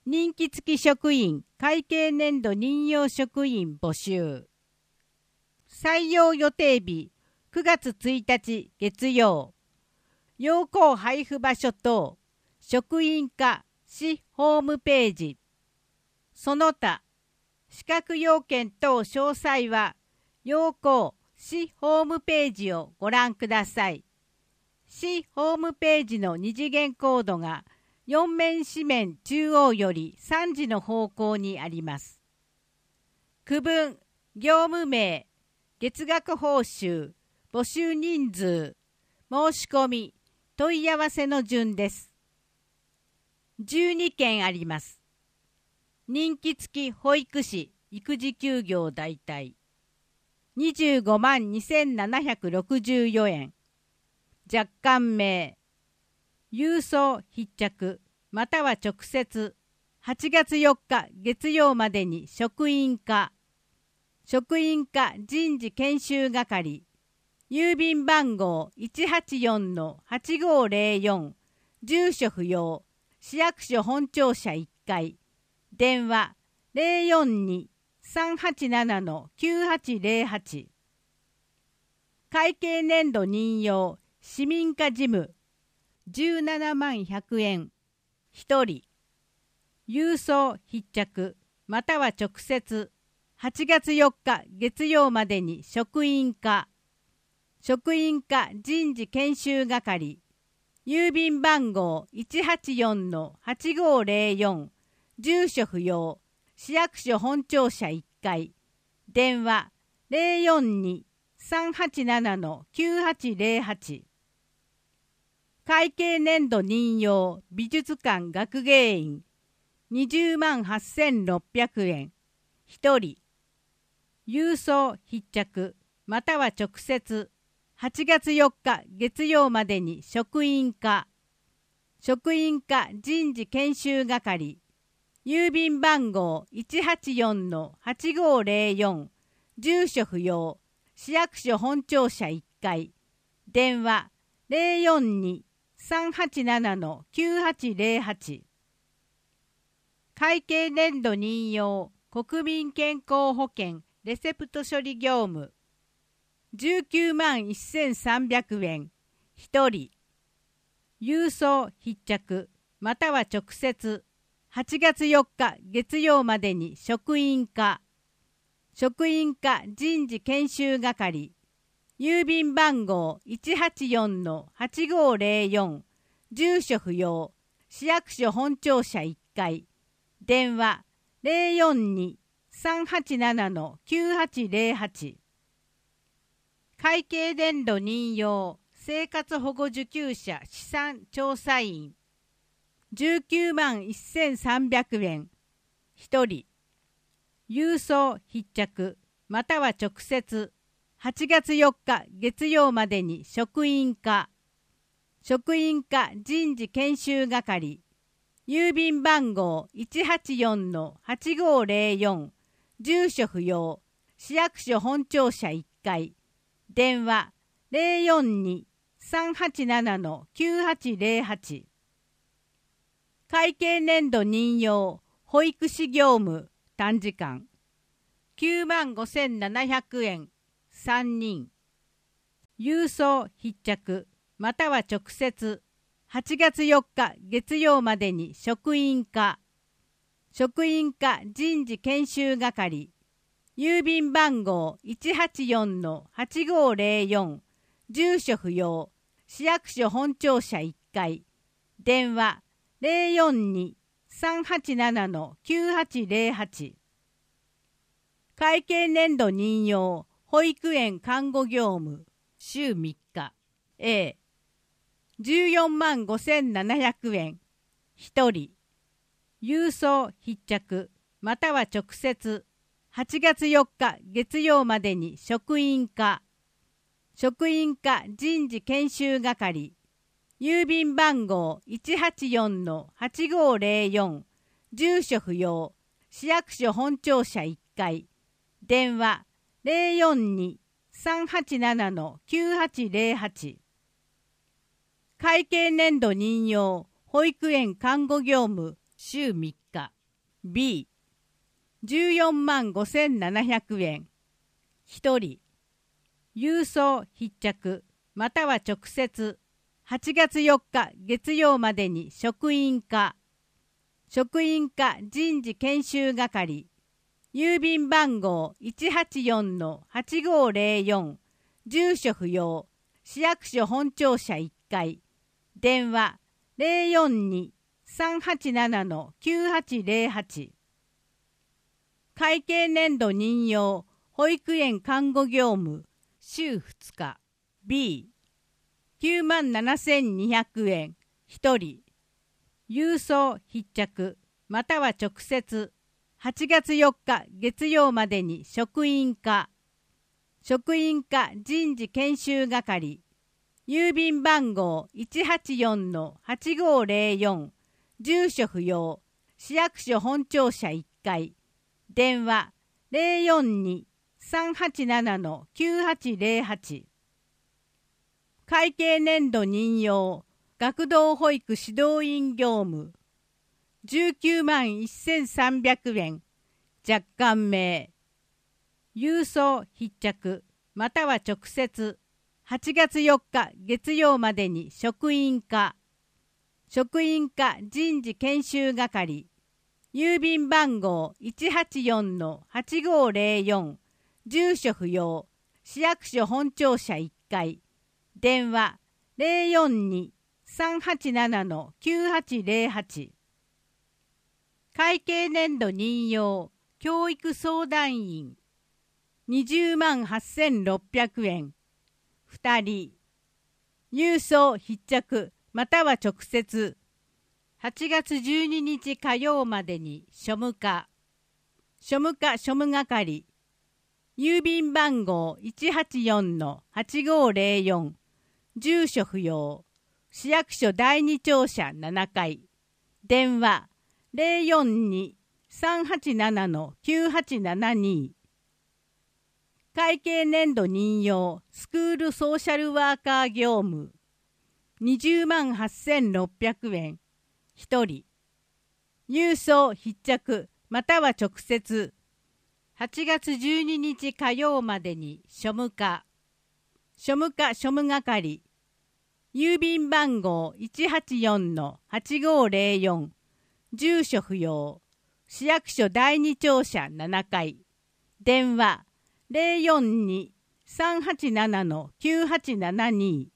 任期付き職員会計年度任用職員募集。採用予定日9月1日月曜。要項配布場所等職員課市ホームページ。その他資格要件等詳細は要項市ホームページをご覧ください。市ホームページの二次元コードが4面紙面中央より3時の方向にあります。区分、業務名、月額報酬、募集人数、申し込み、問い合わせの順です。12件あります。任期付き保育士、育児休業代替。25万2764円。若干名。郵送必着、または直接、8月4日月曜までに職員課。職員課人事研修係。郵便番号 184-8504。住所不要。市役所本庁舎1階。電話 042-387-9808。会計年度任用市民課事務17万100円。1人。郵送必着または直接8月4日月曜までに職員課。職員課人事研修係。郵便番号 184-8504。住所不要。市役所本庁舎1階。電話 042-387-9808。会計年度任用美術館学芸員20万8600円。1人。郵送必着または直接8月4日月曜までに職員課。職員課人事研修係。郵便番号 184-8504。住所不要。市役所本庁舎1階。電話 042-387-9808。会計年度任用国民健康保険レセプト処理業務19万1300円。1人。郵送必着または直接8月4日月曜までに職員課。職員課人事研修係。郵便番号 184-8504。住所不要。市役所本庁舎1階。電話 042-387-9808。会計年度任用生活保護受給者資産調査員19万1300円。1人。郵送必着または直接8月4日月曜までに職員課。職員課人事研修係。郵便番号 184-8504。住所不要。市役所本庁舎1階。電話 042-387-9808。会計年度任用保育士業務短時間9万5700円。3人。郵送必着または直接8月4日月曜までに職員課。職員課人事研修係。郵便番号 184-8504。住所不要。市役所本庁舎1階。電話 042-387-9808。会計年度任用保育園看護業務週3日 A 14万5700円。1人。郵送必着または直接8月4日月曜までに職員課。職員課人事研修係。郵便番号 184-8504。住所不要。市役所本庁舎1階。電話 042-387-9808。会計年度任用保育園看護業務週3日 B 145,700円1人郵送必着または直接8月4日月曜までに職員課人事研修係郵便番号 184-8504 住所不要市役所本庁舎1階電話 042-387-9808 会計年度任用保育園看護業務週2日 B 97,200円1人郵送必着または直接8月4日月曜までに職員課人事研修係郵便番号 184-8504 住所不要市役所本庁舎1階電話 042-387-9808 会計年度任用学童保育指導員業務191,300円若干名郵送必着または直接8月4日月曜までに職員課人事研修係郵便番号 184-8504 住所不要市役所本庁舎1階電話 042-387-9808 会計年度任用教育相談員208,600円2人郵送必着または直接8月12日火曜までに庶務課庶務係郵便番号 184-8504 住所不要市役所第二庁舎7階電話 042-387-9872 会計年度任用スクールソーシャルワーカー業務208,600円1人郵送必着または直接8月12日火曜までに庶務課庶務係郵便番号 184-8504 住所不要市役所第二庁舎7階電話 042-387-9872